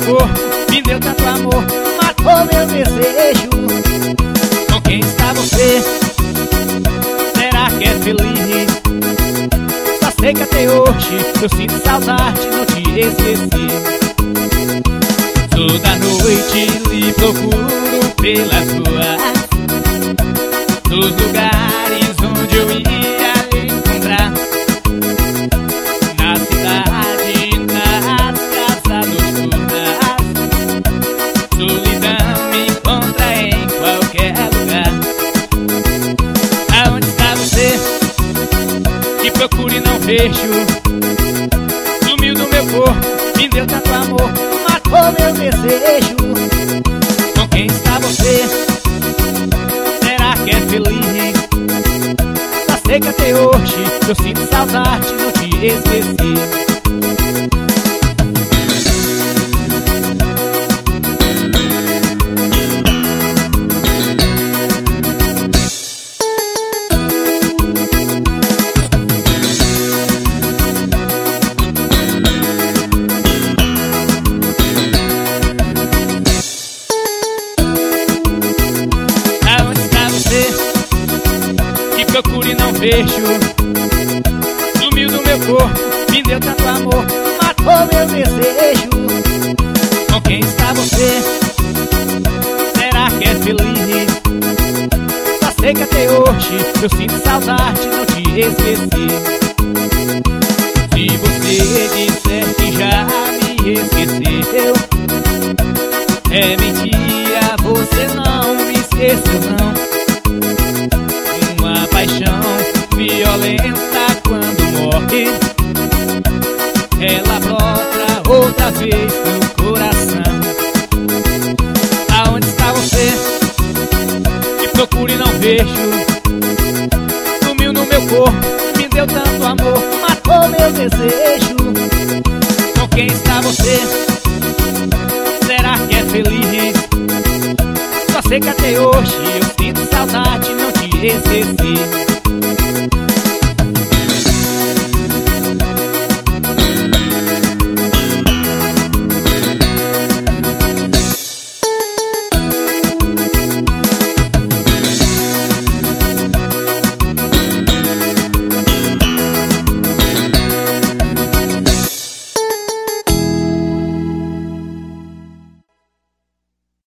corpo, me deu tanto amor, matou meu desejo. Com quem está você? Será que é feliz? Só sei que até hoje eu sinto saudade, não te esqueci. Toda noite lhe procuro pelas ruas, nos lugares onde eu ia lhe encontrar, na cidade, nas casas noturnas. Solidão me encontra em qualquer lugar. Aonde está você? Que procuro e não vejo. Sumiu do meu corpo, me deu tanto amor, matou meu desejo. Com quem está você? Será que é feliz? Só sei que até hoje eu sinto saudade, não te esqueci. Procuro e não vejo. Sumiu do meu corpo, me deu tanto amor, matou meu desejo. Com quem está você? Será que é feliz? Só sei que até hoje eu sinto saudade, não te esqueci. Se você disser que já me esqueceu, é mentira, você não me esqueceu não. Uma paixão violenta quando morre, ela brota outra vez no coração. Aonde está você? Que procuro e não vejo. Sumiu no meu corpo, me deu tanto amor, matou meu desejo. Com quem está você? Será que é feliz? Só sei que até hoje